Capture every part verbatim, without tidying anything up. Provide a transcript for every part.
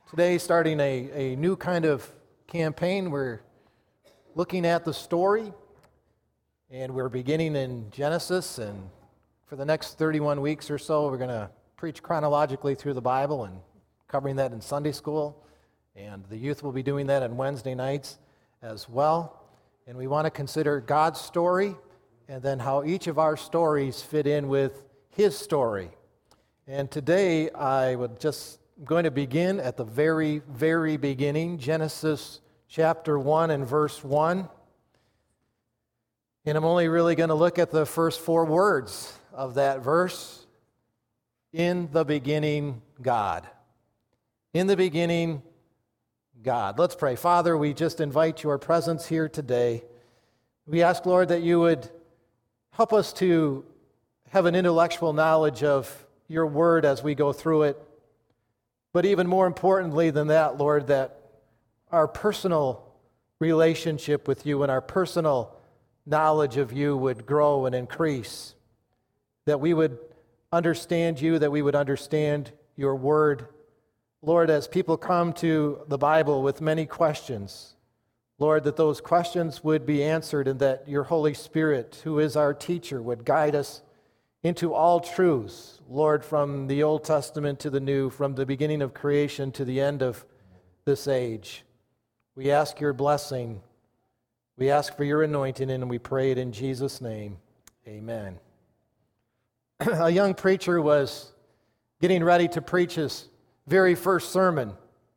Today, starting a, a new kind of campaign, we're looking at the story, and we're beginning in Genesis, and for the next thirty-one weeks or so, we're going to preach chronologically through the Bible and covering that in Sunday school, and the youth will be doing that on Wednesday nights as well. And we want to consider God's story, and then how each of our stories fit in with His story. And today, I would just I'm going to begin at the very, very beginning, Genesis chapter one and verse one. And I'm only really going to look at the first four words of that verse. In the beginning, God. In the beginning, God. Let's pray. Father, we just invite your presence here today. We ask, Lord, that you would help us to have an intellectual knowledge of your word as we go through it. But even more importantly than that, Lord, that our personal relationship with you and our personal knowledge of you would grow and increase. That we would understand you, that we would understand your word. Lord, as people come to the Bible with many questions, Lord, that those questions would be answered and that your Holy Spirit, who is our teacher, would guide us into all truths, Lord, from the Old Testament to the New, from the beginning of creation to the end of this age. We ask your blessing. We ask for your anointing, and we pray it in Jesus' name. Amen. A young preacher was getting ready to preach his very first sermon.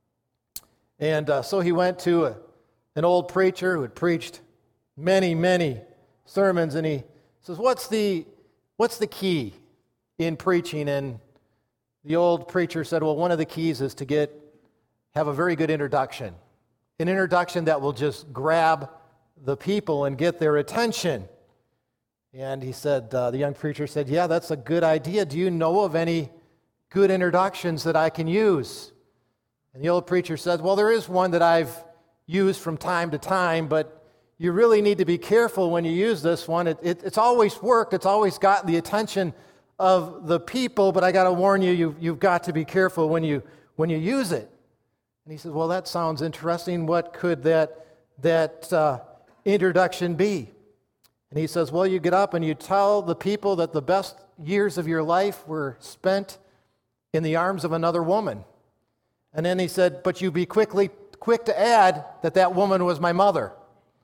And uh, so he went to a, an old preacher who had preached many, many sermons, and he says, what's the What's the key in preaching? And the old preacher said, well, one of the keys is to get have a very good introduction. An introduction that will just grab the people and get their attention. And he said, uh, the young preacher said, yeah, that's a good idea. Do you know of any good introductions that I can use? And the old preacher said, well, there is one that I've used from time to time, but you really need to be careful when you use this one. It, it, it's always worked. It's always gotten the attention of the people, but I got to warn you, you've, you've got to be careful when you when you use it. And he says, well, that sounds interesting. What could that, that uh, introduction be? And he says, well, you get up and you tell the people that the best years of your life were spent in the arms of another woman. And then he said, but you be quickly quick to add that that woman was my mother.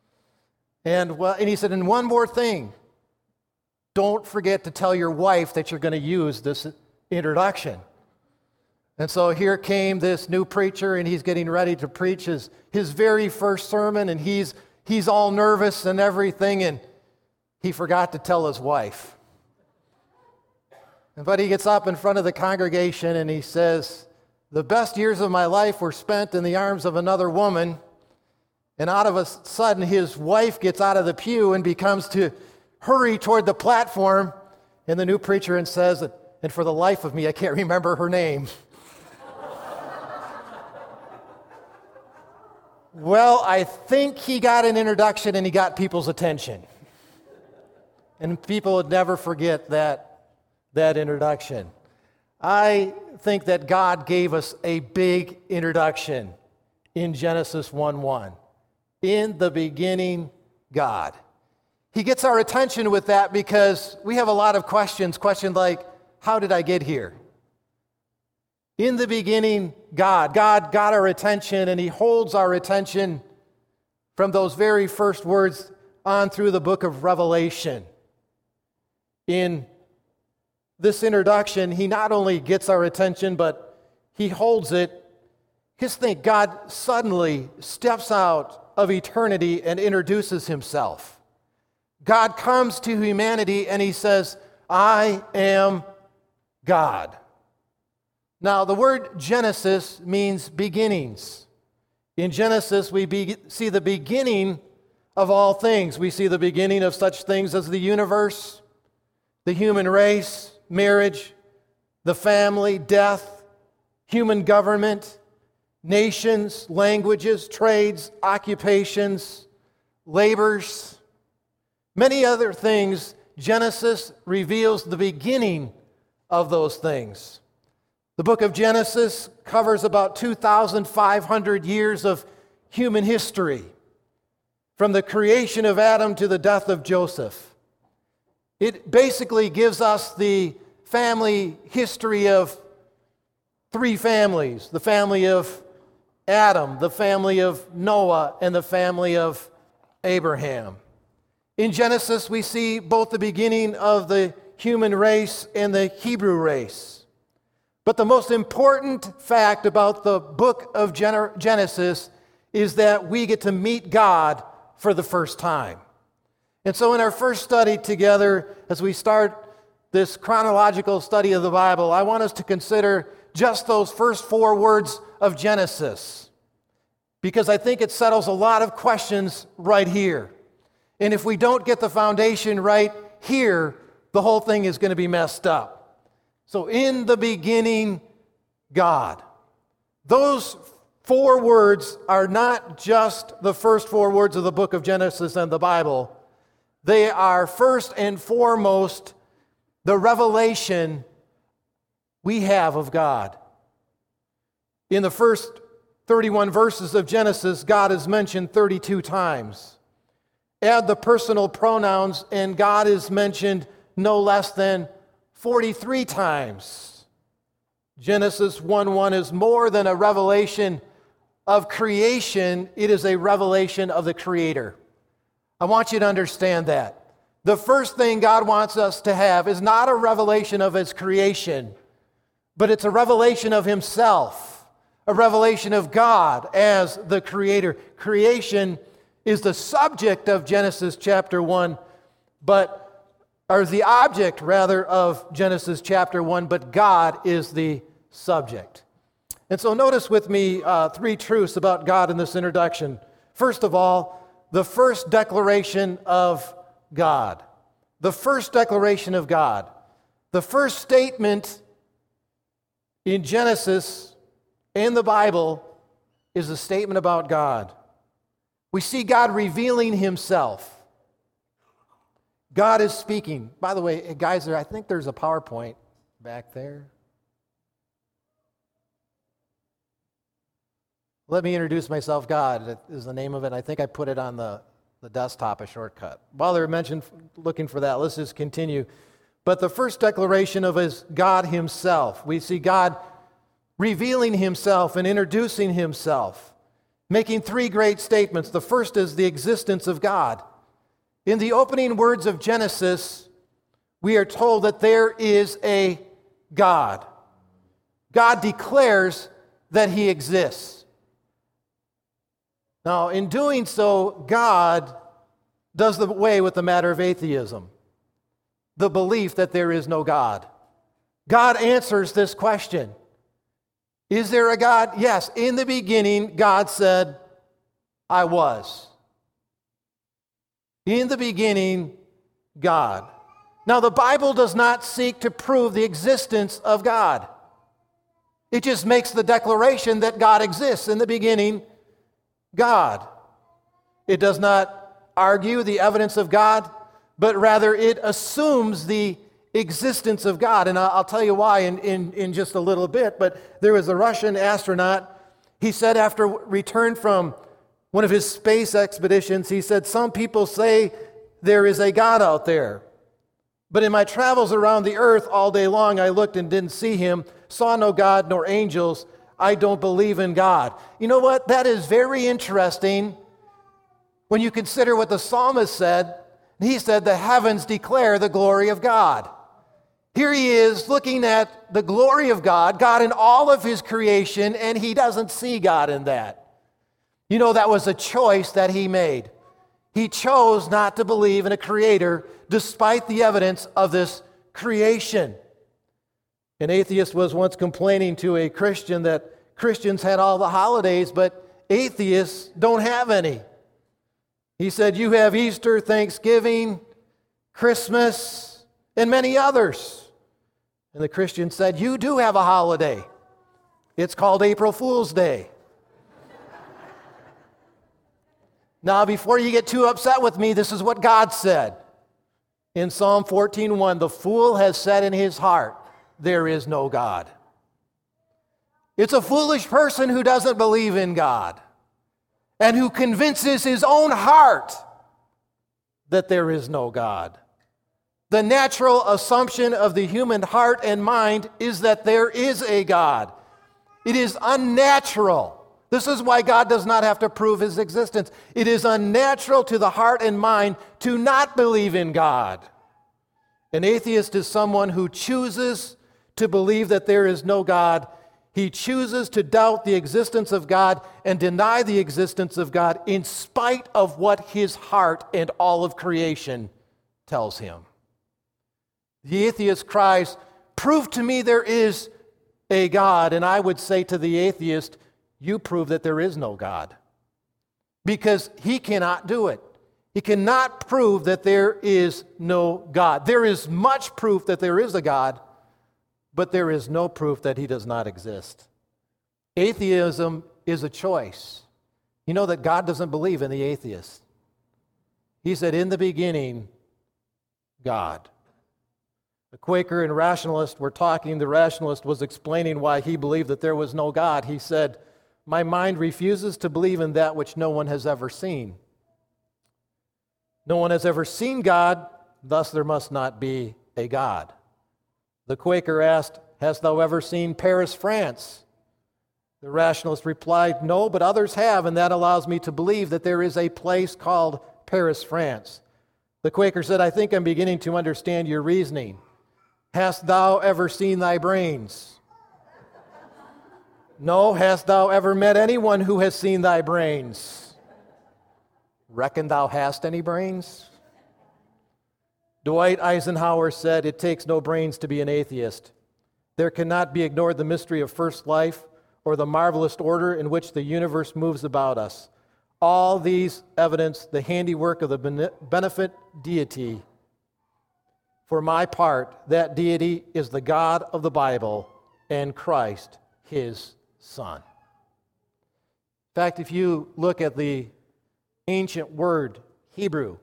And well, and he said, and one more thing, don't forget to tell your wife that you're going to use this introduction. And so here came this new preacher, and he's getting ready to preach his, his very first sermon, and he's he's all nervous and everything, and he forgot to tell his wife. But he gets up in front of the congregation, and he says, the best years of my life were spent in the arms of another woman. And out of a sudden, his wife gets out of the pew and becomes to hurry toward the platform. And the new preacher and says, and for the life of me, I can't remember her name. Well, I think he got an introduction and he got people's attention. And people would never forget that, that introduction. I think that God gave us a big introduction in Genesis one one. In the beginning, God. He gets our attention with that because we have a lot of questions. Questions like, how did I get here? In the beginning, God. God got our attention, and He holds our attention from those very first words on through the book of Revelation. In this introduction, He not only gets our attention, but He holds it. Just think, God suddenly steps out of eternity and introduces himself. God comes to humanity and he says, I am God. Now, the word Genesis means beginnings. In Genesis, we be- see the beginning of all things. We see the beginning of such things as the universe, the human race, marriage, the family, death, human government, nations, languages, trades, occupations, labors, many other things. Genesis reveals the beginning of those things. The book of Genesis covers about two thousand five hundred years of human history, from the creation of Adam to the death of Joseph. It basically gives us the family history of three families: the family of Adam, the family of Noah, and the family of Abraham. In Genesis, we see both the beginning of the human race and the Hebrew race. But the most important fact about the book of Genesis is that we get to meet God for the first time. And so in our first study together, as we start this chronological study of the Bible, I want us to consider just those first four words of Genesis, because I think it settles a lot of questions right here. And if we don't get the foundation right here, the whole thing is going to be messed up. So in the beginning, God. Those four words are not just the first four words of the book of Genesis and the Bible. They are first and foremost the revelation we have of God. In the first thirty-one verses of Genesis, God is mentioned thirty-two times. Add the personal pronouns, and God is mentioned no less than forty-three times. Genesis one one is more than a revelation of creation, it is a revelation of the Creator. I want you to understand that. The first thing God wants us to have is not a revelation of His creation, but it's a revelation of Himself, a revelation of God as the Creator. Creation is the subject of Genesis chapter one, but or the object, rather, of Genesis chapter one, but God is the subject. And so notice with me uh, three truths about God in this introduction. First of all, the first declaration of God. The first declaration of God. The first statement in Genesis and the Bible is a statement about God. We see God revealing Himself. God is speaking. By the way, guys, I think there's a PowerPoint back there. Let me introduce myself. God is the name of it. I think I put it on the, the desktop, a shortcut. While they're mentioned looking for that, let's just continue. But the first declaration of is God Himself. We see God revealing Himself and introducing Himself, making three great statements. The first is the existence of God. In the opening words of Genesis, we are told that there is a God. God declares that He exists. Now, in doing so, God does away with the matter of atheism, the belief that there is no God. God answers this question. Is there a God? Yes. In the beginning, God said, I was. In the beginning, God. Now, the Bible does not seek to prove the existence of God. It just makes the declaration that God exists. In the beginning, God. It does not argue the evidence of God, but rather it assumes the existence of God. And I'll tell you why in, in, in just a little bit, but there was a Russian astronaut. He said after return from one of his space expeditions, he said, some people say there is a God out there. But in my travels around the earth all day long, I looked and didn't see Him, saw no God nor angels. I don't believe in God. You know what? That is very interesting when you consider what the psalmist said. He said, the heavens declare the glory of God. Here he is looking at the glory of God, God in all of His creation, and he doesn't see God in that. You know, that was a choice that he made. He chose not to believe in a creator despite the evidence of this creation. An atheist was once complaining to a Christian that Christians had all the holidays, but atheists don't have any. He said, you have Easter, Thanksgiving, Christmas, and many others. And the Christian said, you do have a holiday. It's called April Fool's Day. Now, before you get too upset with me, this is what God said. In Psalm fourteen one, the fool has said in his heart, there is no God. It's a foolish person who doesn't believe in God and who convinces his own heart that there is no God. The natural assumption of the human heart and mind is that there is a God. It is unnatural. This is why God does not have to prove his existence. It is unnatural to the heart and mind to not believe in God. An atheist is someone who chooses to believe that there is no God. He chooses to doubt the existence of God and deny the existence of God in spite of what his heart and all of creation tells him. The atheist cries, "Prove to me there is a God." And I would say to the atheist, you prove that there is no God. Because he cannot do it. He cannot prove that there is no God. There is much proof that there is a God, but there is no proof that he does not exist. Atheism is a choice. You know that God doesn't believe in the atheist. He said, "In the beginning, God." The Quaker and rationalist were talking. The rationalist was explaining why he believed that there was no God. He said, "My mind refuses to believe in that which no one has ever seen. No one has ever seen God, thus there must not be a God." The Quaker asked, "Hast thou ever seen Paris, France?" The rationalist replied, "No, but others have, and that allows me to believe that there is a place called Paris, France." The Quaker said, "I think I'm beginning to understand your reasoning. Hast thou ever seen thy brains?" "No, hast thou ever met anyone who has seen thy brains?" "Reckon thou hast any brains?" Dwight Eisenhower said, "It takes no brains to be an atheist. There cannot be ignored the mystery of first life or the marvelous order in which the universe moves about us. All these evidence the handiwork of the beneficent deity. For my part, that deity is the God of the Bible and Christ, his Son." In fact, if you look at the ancient word Hebrew,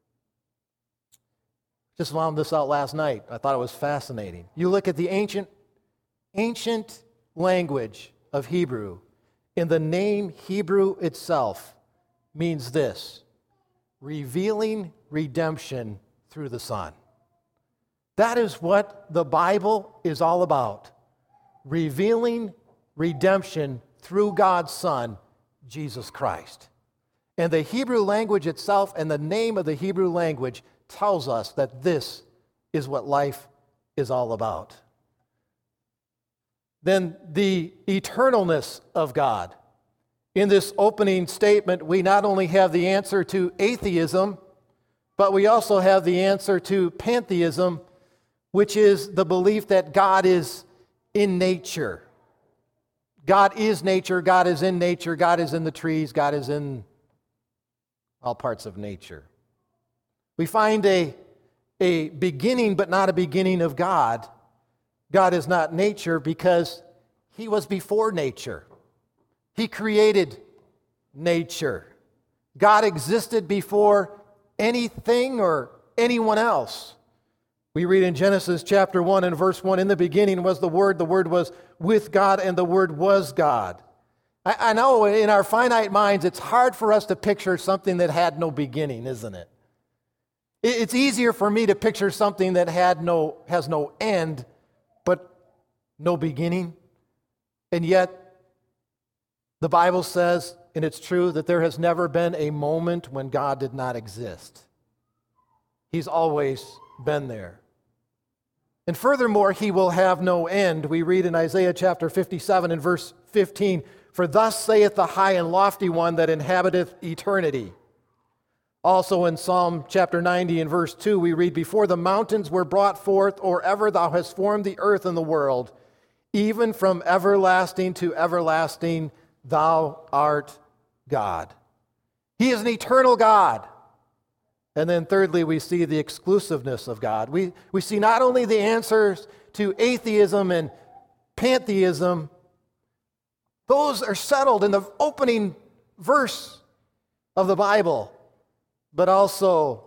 just found this out last night. I thought it was fascinating. You look at the ancient, ancient language of Hebrew, and the name Hebrew itself means this: revealing redemption through the Son. That is what the Bible is all about. Revealing redemption through God's Son, Jesus Christ. And the Hebrew language itself and the name of the Hebrew language tells us that this is what life is all about. Then the eternalness of God. In this opening statement, we not only have the answer to atheism, but we also have the answer to pantheism, which is the belief that God is in nature. God is nature, God is in nature, God is in the trees, God is in all parts of nature. We find a, a beginning, but not a beginning of God. God is not nature because he was before nature. He created nature. God existed before anything or anyone else. We read in Genesis chapter one and verse one, "In the beginning was the Word, the Word was with God, and the Word was God." I, I know in our finite minds it's hard for us to picture something that had no beginning, isn't it? it? It's easier for me to picture something that had no has no end, but no beginning. And yet, the Bible says, and it's true, that there has never been a moment when God did not exist. He's always been there. And furthermore, he will have no end. We read in Isaiah chapter fifty-seven and verse fifteen, "For thus saith the high and lofty one that inhabiteth eternity." Also in Psalm chapter ninety and verse two, we read, "Before the mountains were brought forth, or ever thou hast formed the earth and the world, even from everlasting to everlasting, thou art God." He is an eternal God. And then thirdly, we see the exclusiveness of God. We, we see not only the answers to atheism and pantheism, those are settled in the opening verse of the Bible, but also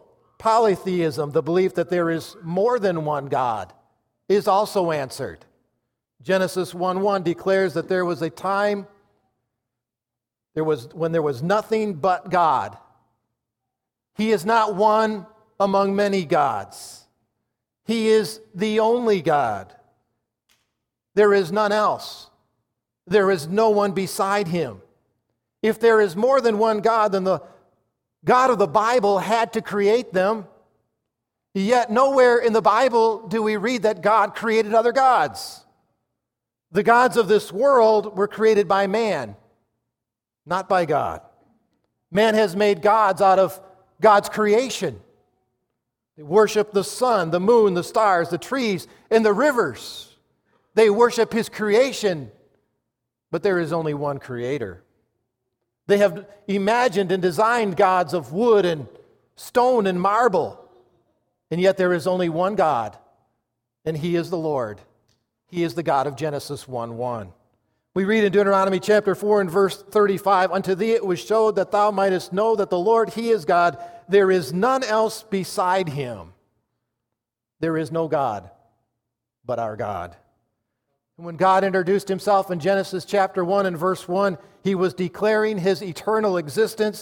polytheism, the belief that there is more than one God, is also answered. Genesis one one declares that there was a time there was when there was nothing but God. He is not one among many gods. He is the only God. There is none else. There is no one beside him. If there is more than one God, then the God of the Bible had to create them. Yet nowhere in the Bible do we read that God created other gods. The gods of this world were created by man, not by God. Man has made gods out of God's creation. They worship the sun, the moon, the stars, the trees, and the rivers. They worship his creation, but there is only one creator. They have imagined and designed gods of wood and stone and marble, and yet there is only one God, and he is the Lord. He is the God of Genesis one one. We read in Deuteronomy chapter four and verse thirty-five, "Unto thee it was showed that thou mightest know that the Lord, he is God. There is none else beside him." There is no God but our God. And when God introduced himself in Genesis chapter one and verse one, he was declaring his eternal existence.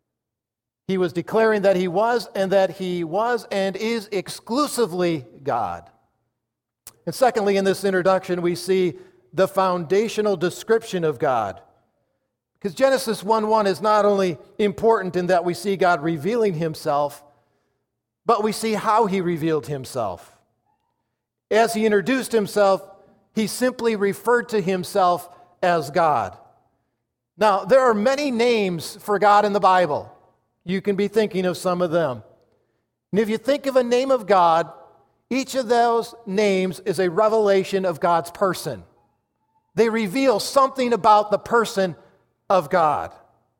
He was declaring that he was and that he was and is exclusively God. And secondly, in this introduction, we see the foundational description of God. Because Genesis one one is not only important in that we see God revealing himself, but we see how he revealed himself. As he introduced himself, he simply referred to himself as God. Now, there are many names for God in the Bible. You can be thinking of some of them. And if you think of a name of God, each of those names is a revelation of God's person. They reveal something about the person of God.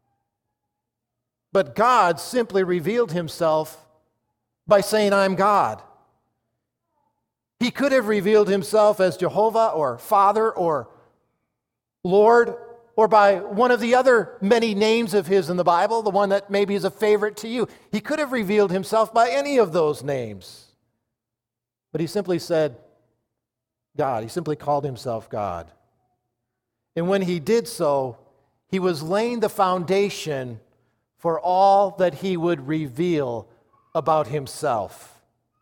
But God simply revealed himself by saying, "I'm God." He could have revealed himself as Jehovah or Father or Lord, or by one of the other many names of his in the Bible, the one that maybe is a favorite to you. He could have revealed himself by any of those names. But he simply said God. He simply called himself God. And when he did so, he was laying the foundation for all that he would reveal about himself.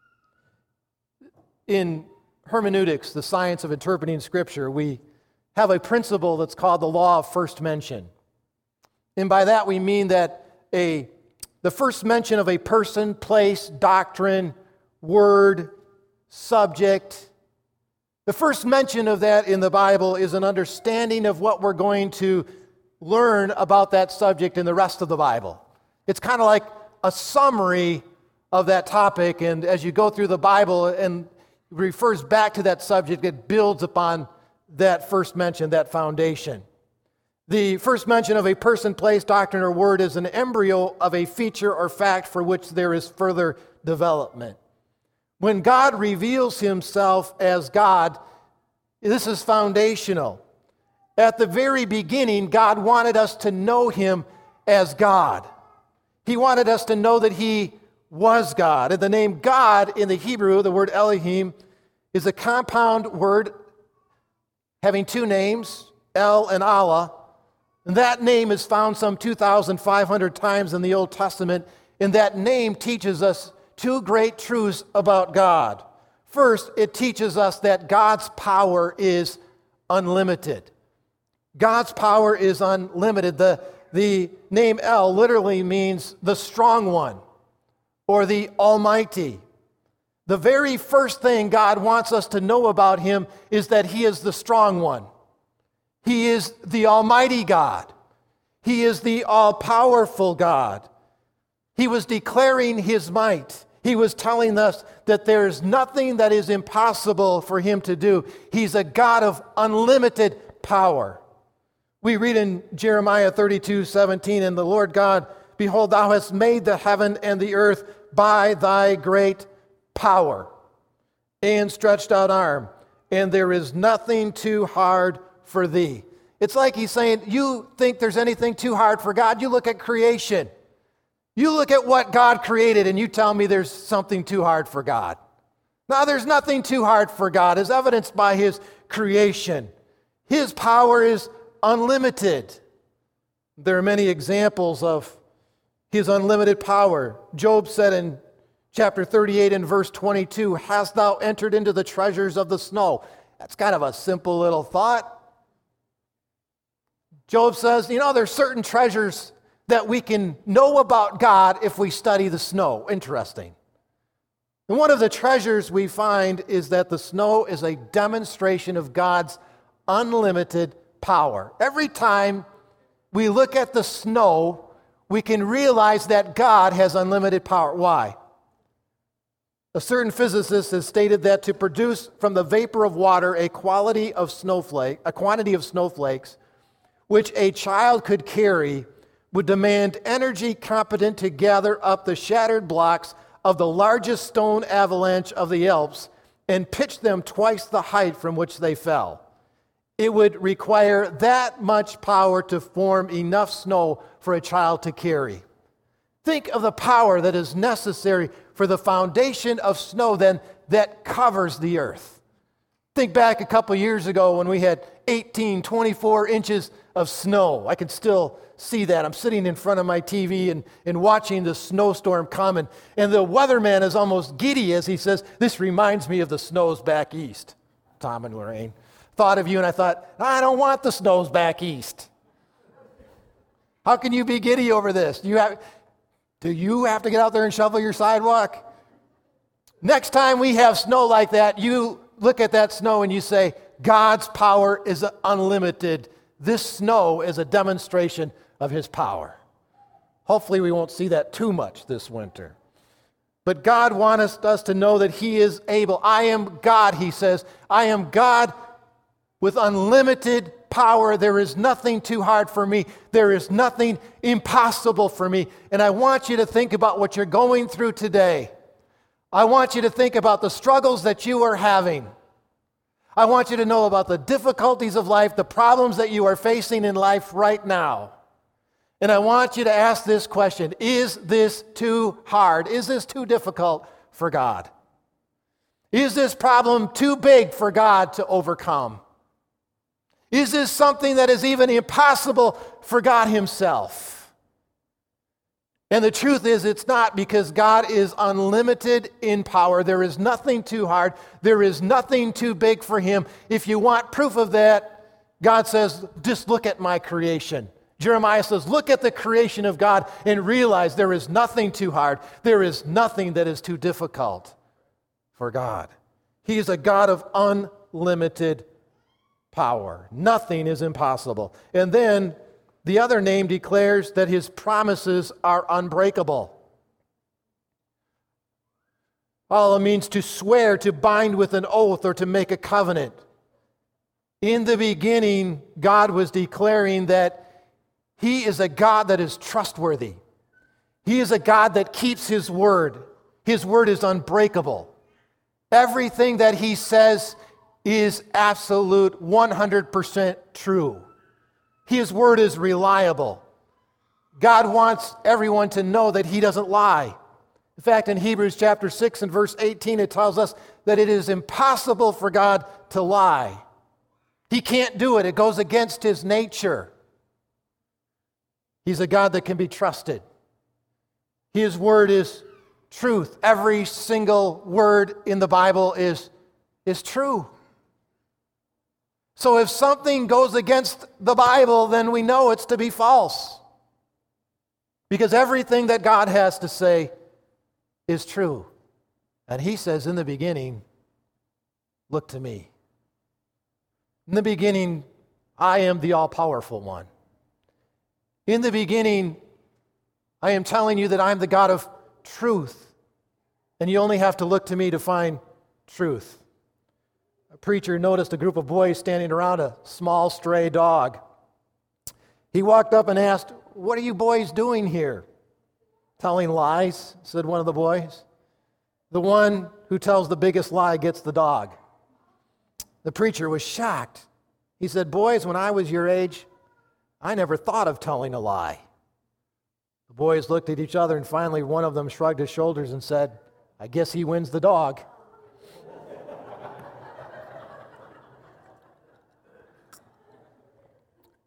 In hermeneutics, the science of interpreting Scripture, we have a principle that's called the law of first mention. And by that we mean that a the first mention of a person, place, doctrine, word, subject, the first mention of that in the Bible is an understanding of what we're going to learn about that subject in the rest of the Bible. It's kind of like a summary of that topic, and as you go through the Bible and refers back to that subject, it builds upon that first mention, that foundation. The first mention of a person, place, doctrine, or word is an embryo of a feature or fact for which there is further development. When God reveals himself as God, this is foundational. At the very beginning, God wanted us to know him as God. He wanted us to know that he was God. And the name God in the Hebrew, the word Elohim, is a compound word having two names, El and Allah. And that name is found some two thousand five hundred times in the Old Testament. And that name teaches us two great truths about God. First, it teaches us that God's power is unlimited. God's power is unlimited. The, the name El literally means the strong one or the Almighty. The very first thing God wants us to know about him is that he is the strong one. He is the Almighty God. He is the all-powerful God. He was declaring his might. He was telling us that there is nothing that is impossible for him to do. He's a God of unlimited power. We read in Jeremiah thirty-two seventeen, "And the Lord God, behold, thou hast made the heaven and the earth by thy great power and stretched out arm, and there is nothing too hard for thee." It's like he's saying, you think there's anything too hard for God? You look at creation. You look at what God created and you tell me there's something too hard for God. Now, there's nothing too hard for God, as evidenced by his creation. His power is unlimited. There are many examples of his unlimited power. Job said in chapter thirty-eight and verse twenty-two, "Hast thou entered into the treasures of the snow?" That's kind of a simple little thought. Job says, you know, there's certain treasures that we can know about God if we study the snow. Interesting. And one of the treasures we find is that the snow is a demonstration of God's unlimited power. Every time we look at the snow, we can realize that God has unlimited power. Why? A certain physicist has stated that to produce from the vapor of water a quality of snowflake, a quantity of snowflakes, which a child could carry, would demand energy competent to gather up the shattered blocks of the largest stone avalanche of the Alps and pitch them twice the height from which they fell. It would require that much power to form enough snow for a child to carry. Think of the power that is necessary for the foundation of snow then that covers the earth. Think back a couple years ago when we had eighteen, twenty-four inches of snow. I can still see that. I'm sitting in front of my T V and, and watching the snowstorm come, and, and the weatherman is almost giddy as he says, "This reminds me of the snows back east." Tom and Lorraine. Thought of you and I thought, I don't want the snows back east. How can you be giddy over this? Do you have, do you have to get out there and shovel your sidewalk? Next time we have snow like that, you look at that snow and you say, God's power is unlimited. This snow is a demonstration of his power. Hopefully we won't see that too much this winter. But God wants us to know that he is able. I am God, he says. I am God with unlimited power. There is nothing too hard for me. There is nothing impossible for me. And I want you to think about what you're going through today. I want you to think about the struggles that you are having. I want you to know about the difficulties of life, the problems that you are facing in life right now. And I want you to ask this question: is this too hard? Is this too difficult for God? Is this problem too big for God to overcome? Is this something that is even impossible for God himself? And the truth is, it's not, because God is unlimited in power. There is nothing too hard. There is nothing too big for him. If you want proof of that, God says, just look at my creation. Jeremiah says, look at the creation of God and realize there is nothing too hard. There is nothing that is too difficult for God. He is a God of unlimited power. Nothing is impossible. And then the other name declares that his promises are unbreakable. Allah means to swear, to bind with an oath, or to make a covenant. In the beginning, God was declaring that he is a God that is trustworthy. He is a God that keeps his word. His word is unbreakable. Everything that he says is absolute, one hundred percent true. His word is reliable. God wants everyone to know that he doesn't lie. In fact, in Hebrews chapter six and verse eighteen, it tells us that it is impossible for God to lie. He can't do it. It goes against his nature. He's a God that can be trusted. His word is truth. Every single word in the Bible is, is true. So if something goes against the Bible, then we know it's to be false. Because everything that God has to say is true. And he says in the beginning, look to me. In the beginning, I am the all-powerful one. In the beginning, I am telling you that I'm the God of truth. And you only have to look to me to find truth. A preacher noticed a group of boys standing around a small stray dog. He walked up and asked, "What are you boys doing here?" "Telling lies," said one of the boys. "The one who tells the biggest lie gets the dog." The preacher was shocked. He said, "Boys, when I was your age, I never thought of telling a lie." The boys looked at each other, and finally one of them shrugged his shoulders and said, "I guess he wins the dog."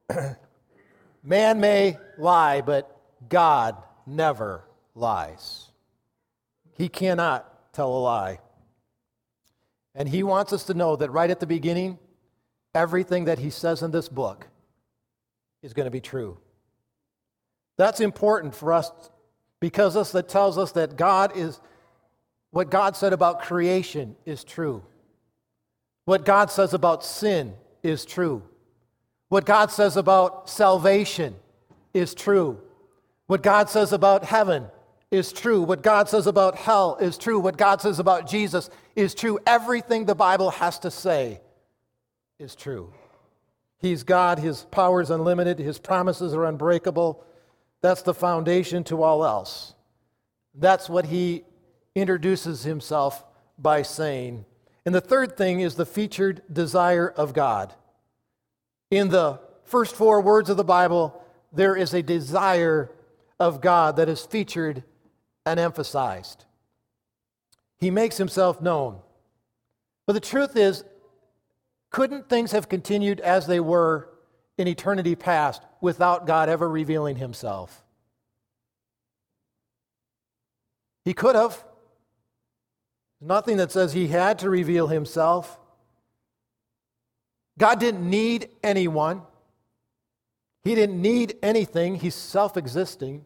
Man may lie, but God never lies. He cannot tell a lie. And he wants us to know that right at the beginning, everything that he says in this book is going to be true. That's important for us because this that tells us that God is, what God said about creation is true. What God says about sin is true. What God says about salvation is true. What God says about heaven is true. What God says about hell is true. What God says about Jesus is true. Everything the Bible has to say is true. He's God. His power is unlimited. His promises are unbreakable. That's the foundation to all else. That's what he introduces himself by saying. And the third thing is the featured desire of God. In the first four words of the Bible, there is a desire of God that is featured and emphasized. He makes himself known. But the truth is, couldn't things have continued as they were in eternity past without God ever revealing himself? He could have. Nothing that says he had to reveal himself. God didn't need anyone. He didn't need anything. He's self-existing.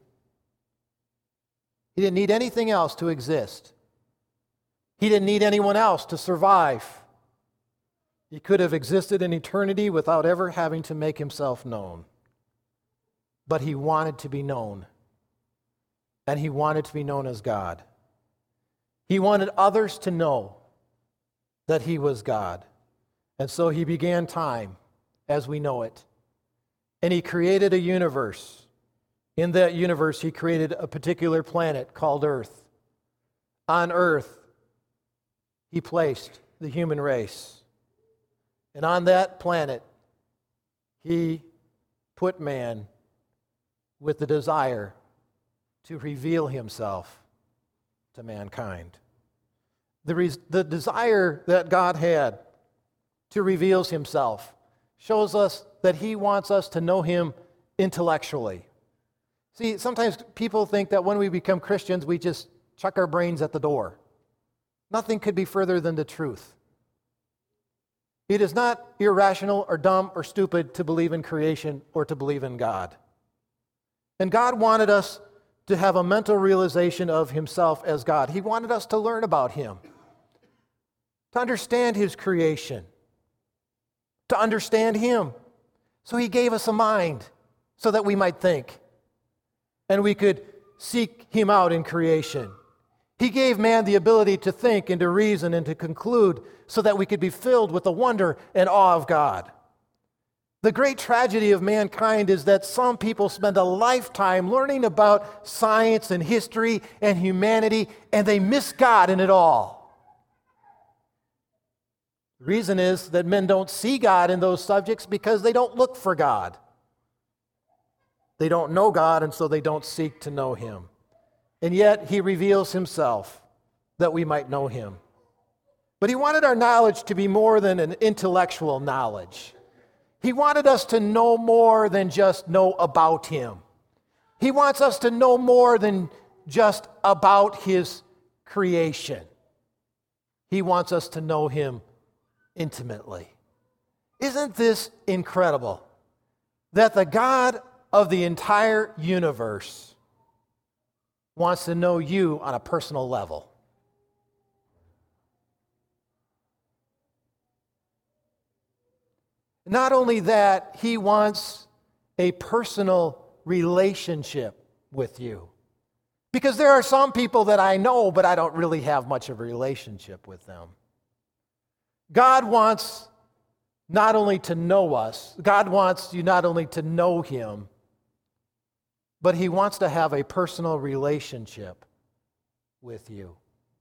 He didn't need anything else to exist. He didn't need anyone else to survive. He could have existed in eternity without ever having to make himself known. But he wanted to be known. And he wanted to be known as God. He wanted others to know that he was God. And so he began time as we know it. And he created a universe. In that universe, he created a particular planet called Earth. On Earth, he placed the human race. And on that planet, he put man with the desire to reveal himself to mankind. The, res- the desire that God had to reveal himself shows us that he wants us to know him intellectually. See, sometimes people think that when we become Christians, we just chuck our brains at the door. Nothing could be further than the truth. It is not irrational or dumb or stupid to believe in creation or to believe in God. And God wanted us to have a mental realization of himself as God. He wanted us to learn about him, to understand his creation, to understand him. So he gave us a mind so that we might think, and we could seek him out in creation. He gave man the ability to think and to reason and to conclude so that we could be filled with the wonder and awe of God. The great tragedy of mankind is that some people spend a lifetime learning about science and history and humanity, and they miss God in it all. The reason is that men don't see God in those subjects because they don't look for God. They don't know God, and so they don't seek to know him. And yet he reveals himself that we might know him. But he wanted our knowledge to be more than an intellectual knowledge. He wanted us to know more than just know about him. He wants us to know more than just about his creation. He wants us to know him intimately. Isn't this incredible? That the God of the entire universe wants to know you on a personal level. Not only that, he wants a personal relationship with you. Because there are some people that I know, but I don't really have much of a relationship with them. God wants not only to know us, God wants you not only to know him, but he wants to have a personal relationship with you.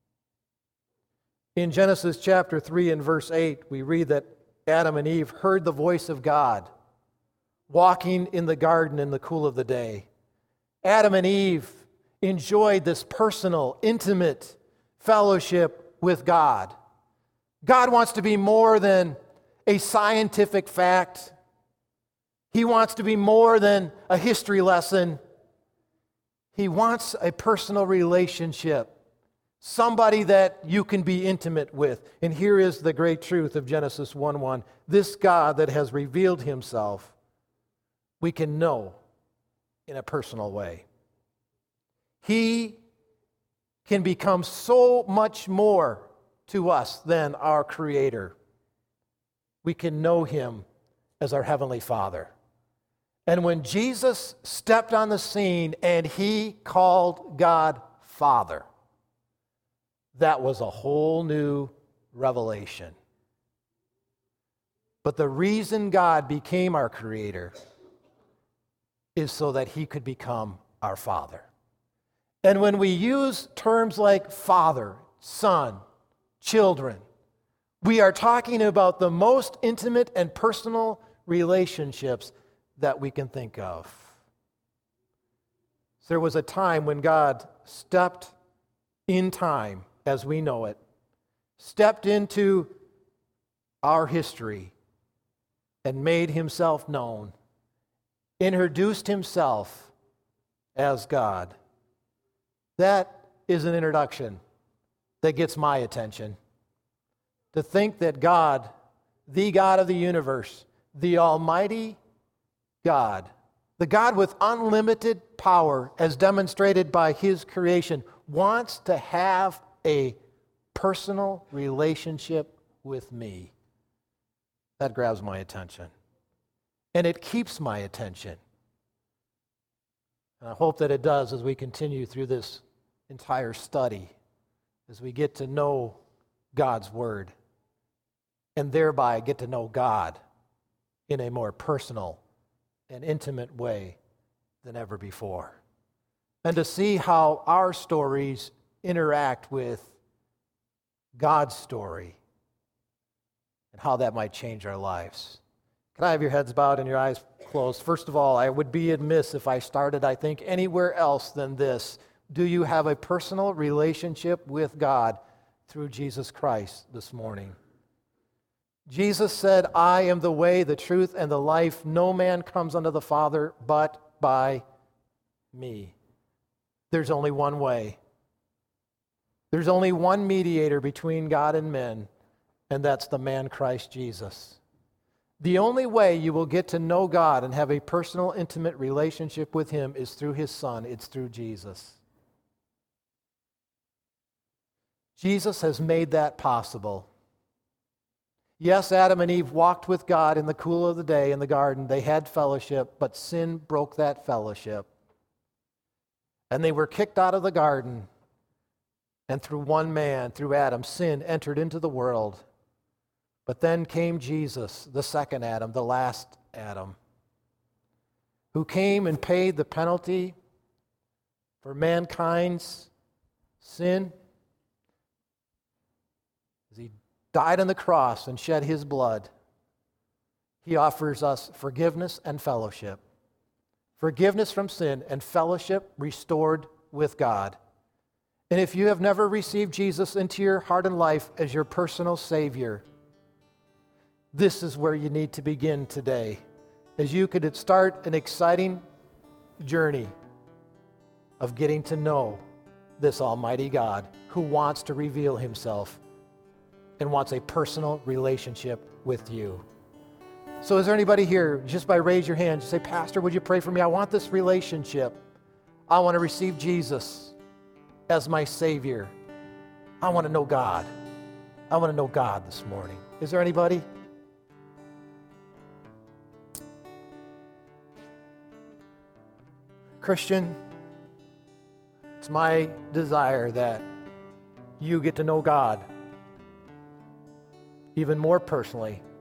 In Genesis chapter three and verse eight, we read that Adam and Eve heard the voice of God walking in the garden in the cool of the day. Adam and Eve enjoyed this personal, intimate fellowship with God. God wants to be more than a scientific fact. He wants to be more than a history lesson. He wants a personal relationship, somebody that you can be intimate with. And here is the great truth of Genesis one one. This God that has revealed himself, we can know in a personal way. He can become so much more to us than our Creator. We can know him as our Heavenly Father. And when Jesus stepped on the scene and he called God Father, that was a whole new revelation. But the reason God became our Creator is so that he could become our Father. And when we use terms like Father, Son, children, we are talking about the most intimate and personal relationships that we can think of. There was a time when God stepped in time, as we know it, stepped into our history and made himself known, introduced himself as God. That is an introduction that gets my attention. To think that God, the God of the universe, the Almighty God, the God with unlimited power as demonstrated by his creation, wants to have a personal relationship with me. That grabs my attention. And it keeps my attention. And I hope that it does as we continue through this entire study, as we get to know God's Word, and thereby get to know God in a more personal and intimate way than ever before. And to see how our stories interact with God's story and how that might change our lives. Can I have your heads bowed and your eyes closed? First of all, I would be amiss if I started, I think, anywhere else than this. Do you have a personal relationship with God through Jesus Christ this morning? Jesus said, I am the way, the truth, and the life. No man comes unto the Father but by me. There's only one way. There's only one mediator between God and men, and that's the man Christ Jesus. The only way you will get to know God and have a personal, intimate relationship with him is through his Son. It's through Jesus. Jesus has made that possible. Yes, Adam and Eve walked with God in the cool of the day in the garden. They had fellowship, but sin broke that fellowship. And they were kicked out of the garden. And through one man, through Adam, sin entered into the world. But then came Jesus, the second Adam, the last Adam, who came and paid the penalty for mankind's sin. As he died on the cross and shed his blood, he offers us forgiveness and fellowship. Forgiveness from sin and fellowship restored with God. And if you have never received Jesus into your heart and life as your personal Savior, this is where you need to begin today, as you could start an exciting journey of getting to know this Almighty God who wants to reveal himself and wants a personal relationship with you. So is there anybody here, just by raise your hand, say, Pastor, would you pray for me? I want this relationship. I want to receive Jesus as my Savior. I want to know God. I want to know God this morning. Is there anybody? Christian, it's my desire that you get to know God even more personally